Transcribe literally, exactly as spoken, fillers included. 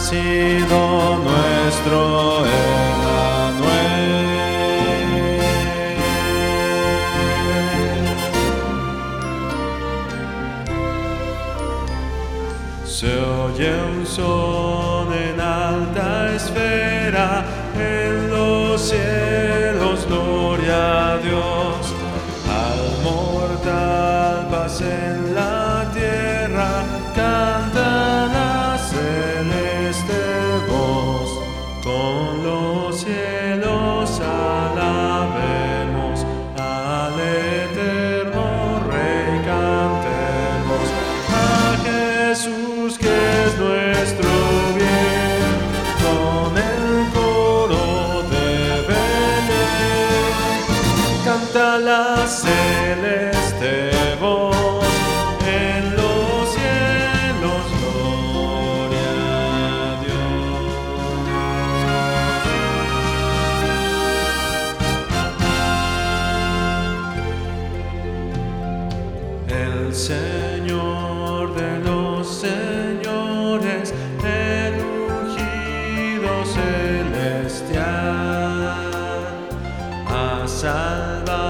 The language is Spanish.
nacido nuestro Emmanuel. Se oye un son en alta esfera, en los cielos, gloria a Dios. Al mortal paz en la tierra, canta la celeste voz. Con los cielos alabemos al eterno Rey, cantemos a Jesús, que es nuestro bien, con el coro de Belén. Canta la celeste voz, en los cielos, gloria a Dios. El Señor de los señores, el ungido celestial, ha salvado